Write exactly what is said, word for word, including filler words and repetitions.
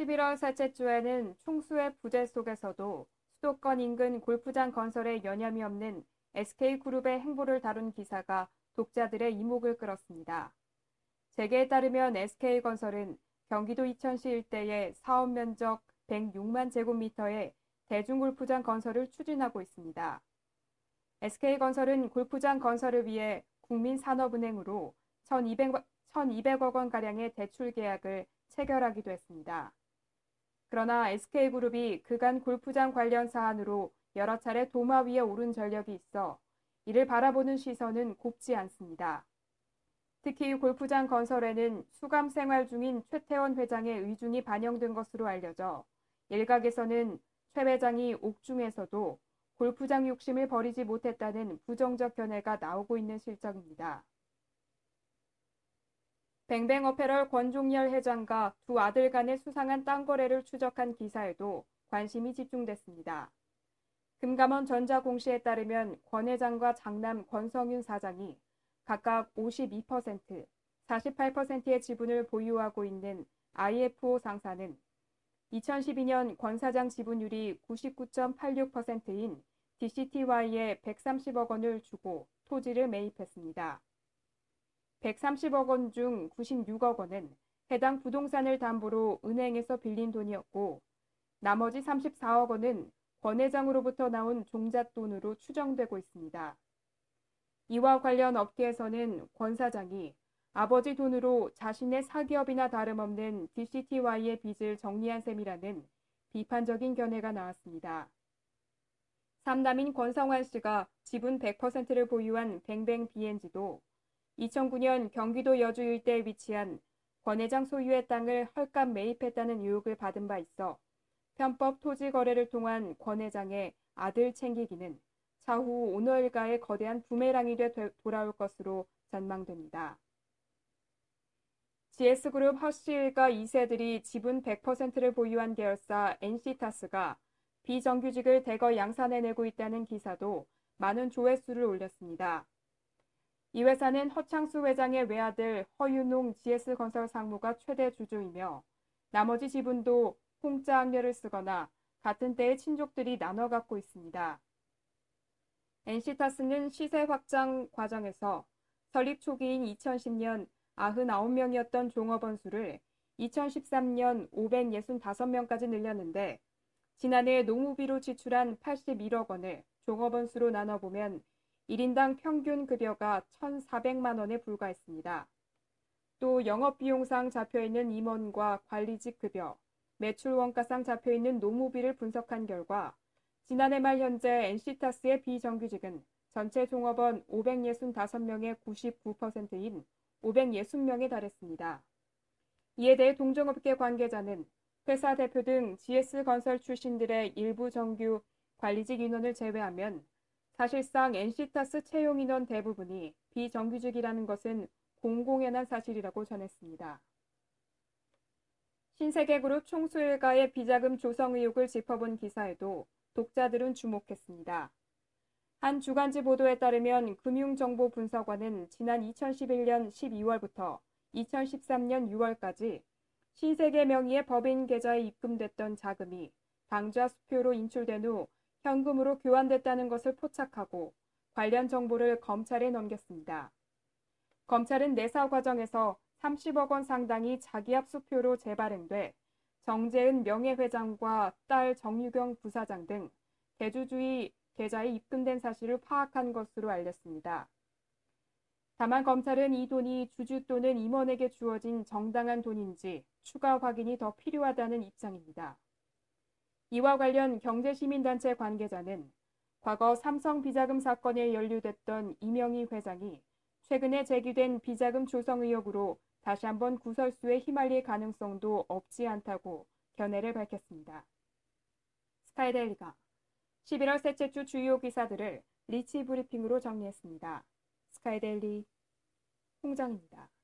십일월 셋째 주에는 총수의 부재 속에서도 수도권 인근 골프장 건설에 여념이 없는 에스케이그룹의 행보를 다룬 기사가 독자들의 이목을 끌었습니다. 재계에 따르면 에스케이건설은 경기도 이천시 일대의 사업 면적 백육만 제곱미터의 대중골프장 건설을 추진하고 있습니다. 에스케이건설은 골프장 건설을 위해 국민산업은행으로 천이백억 원가량의 대출 계약을 체결하기도 했습니다. 그러나 에스케이그룹이 그간 골프장 관련 사안으로 여러 차례 도마 위에 오른 전력이 있어 이를 바라보는 시선은 곱지 않습니다. 특히 골프장 건설에는 수감 생활 중인 최태원 회장의 의중이 반영된 것으로 알려져 일각에서는 최 회장이 옥중에서도 골프장 욕심을 버리지 못했다는 부정적 견해가 나오고 있는 실정입니다. 뱅뱅어페럴 권종열 회장과 두 아들 간의 수상한 땅 거래를 추적한 기사에도 관심이 집중됐습니다. 금감원 전자공시에 따르면 권 회장과 장남 권성윤 사장이 각각 오십이 퍼센트, 사십팔 퍼센트의 지분을 보유하고 있는 아이에프오 상사는 이천십이 년 권 사장 지분율이 구십구 점 팔육 퍼센트인 디씨티와이에 백삼십억 원을 주고 토지를 매입했습니다. 백삼십억 원 중 구십육억 원은 해당 부동산을 담보로 은행에서 빌린 돈이었고 나머지 삼십사억 원은 권 회장으로부터 나온 종잣돈으로 추정되고 있습니다. 이와 관련 업계에서는 권 사장이 아버지 돈으로 자신의 사기업이나 다름없는 디씨티와이의 빚을 정리한 셈이라는 비판적인 견해가 나왔습니다. 삼남인 권성환 씨가 지분 백 퍼센트를 보유한 뱅뱅비엔지도 이천구 년 경기도 여주 일대에 위치한 권 회장 소유의 땅을 헐값 매입했다는 의혹을 받은 바 있어 편법 토지 거래를 통한 권 회장의 아들 챙기기는 차후 오너 일가의 거대한 부메랑이 돼 돌아올 것으로 전망됩니다. 지에스그룹 허씨 일가 이 세들이 지분 백 퍼센트를 보유한 계열사 엔씨타스가 비정규직을 대거 양산해내고 있다는 기사도 많은 조회수를 올렸습니다. 이 회사는 허창수 회장의 외아들 허윤홍 지에스건설 상무가 최대 주주이며 나머지 지분도 홍자 악녀를 쓰거나 같은 때의 친족들이 나눠 갖고 있습니다. 엔씨타스는 시세 확장 과정에서 설립 초기인 이천십 년 구십구 명이었던 종업원 수를 이천십삼 년 오백육십오 명까지 늘렸는데 지난해 노무비로 지출한 팔십일억 원을 종업원 수로 나눠보면 일 인당 평균 급여가 천사백만 원에 불과했습니다. 또 영업비용상 잡혀있는 임원과 관리직 급여, 매출 원가상 잡혀있는 노무비를 분석한 결과 지난해 말 현재 엔씨타스의 비정규직은 전체 종업원 오백육십오 명의 구십구 퍼센트인 오백육십 명에 달했습니다. 이에 대해 동종업계 관계자는 회사 대표 등 지에스건설 출신들의 일부 정규 관리직 인원을 제외하면 사실상 엔씨타스 채용 인원 대부분이 비정규직이라는 것은 공공연한 사실이라고 전했습니다. 신세계그룹 총수 일가의 비자금 조성 의혹을 짚어본 기사에도 독자들은 주목했습니다. 한 주간지 보도에 따르면 금융정보분석원은 지난 이천십일 년 십이월부터 이천십삼 년 유월까지 신세계 명의의 법인 계좌에 입금됐던 자금이 당좌 수표로 인출된 후 현금으로 교환됐다는 것을 포착하고 관련 정보를 검찰에 넘겼습니다. 검찰은 내사 과정에서 삼십억 원 상당이 자기압 수표로 재발행돼 정재은 명예회장과 딸 정유경 부사장 등 대주주의 계좌에 입금된 사실을 파악한 것으로 알렸습니다. 다만 검찰은 이 돈이 주주 또는 임원에게 주어진 정당한 돈인지 추가 확인이 더 필요하다는 입장입니다. 이와 관련 경제시민단체 관계자는 과거 삼성 비자금 사건에 연루됐던 이명희 회장이 최근에 제기된 비자금 조성 의혹으로 다시 한번 구설수에 휘말릴 가능성도 없지 않다고 견해를 밝혔습니다. 스카이데일리가 십일월 셋째 주 주요 기사들을 리치 브리핑으로 정리했습니다. 스카이데일리 홍정입니다.